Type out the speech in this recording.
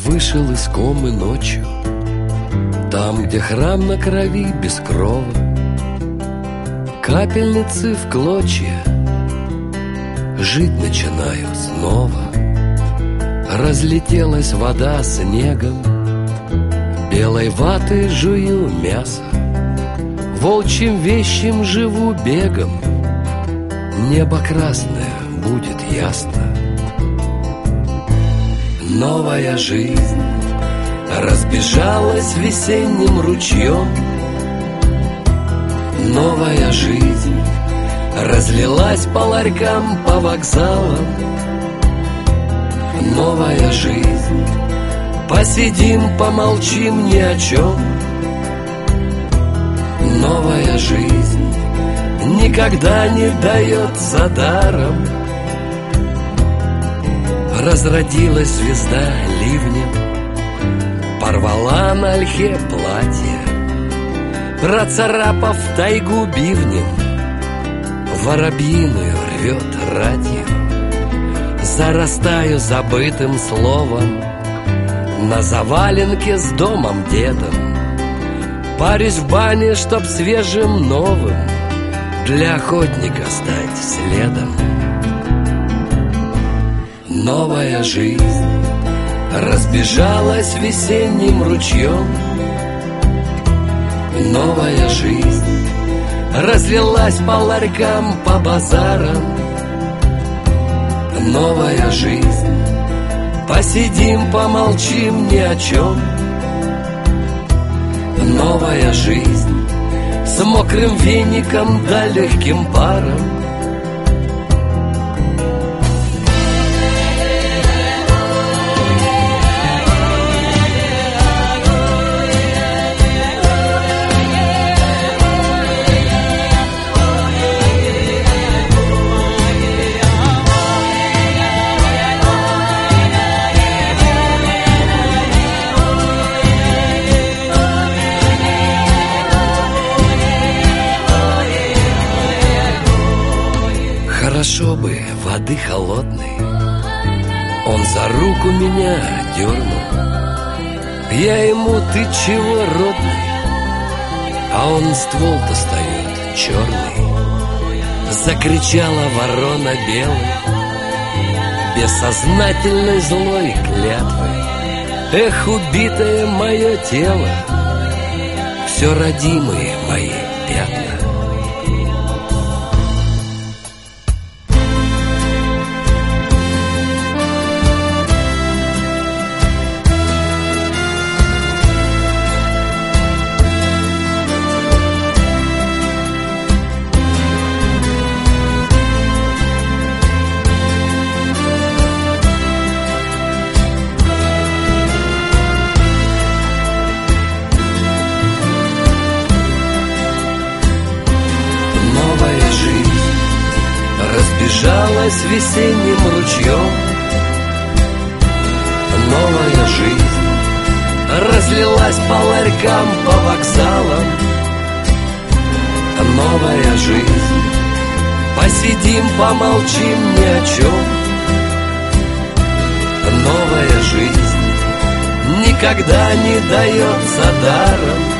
вышел из комы ночью, там, где храм на крови без крова, капельницы в клочья, жить начинаю снова. Разлетелась вода снегом, белой ватой жую мясо, волчьим вещим живу бегом, небо красное будет ясно. Новая жизнь разбежалась весенним ручьем, новая жизнь разлилась по ларькам, по вокзалам. Новая жизнь, посидим, помолчим ни о чем. Новая жизнь никогда не дается даром. Разродилась звезда ливнем, порвала на ольхе платье, процарапав тайгу бивнем, воробьиную рвет ратью. Зарастаю забытым словом на заваленке с домом дедом. Парюсь в бане, чтоб свежим новым для охотника стать следом. Новая жизнь разбежалась весенним ручьем, новая жизнь разлилась по ларькам, по базарам. Новая жизнь, посидим, помолчим ни о чем. Новая жизнь с мокрым веником да легким паром. Хорошо бы воды холодной, он за руку меня дернул. Я ему: ты чего, родный? А он ствол достает черный. Закричала ворона белой, бессознательной злой клятвой. Эх, убитое мое тело, все родимые мои пятна. Разбежалась весенним ручьем, новая жизнь разлилась по ларькам, по вокзалам. Новая жизнь, посидим, помолчим ни о чем. Новая жизнь никогда не дается даром.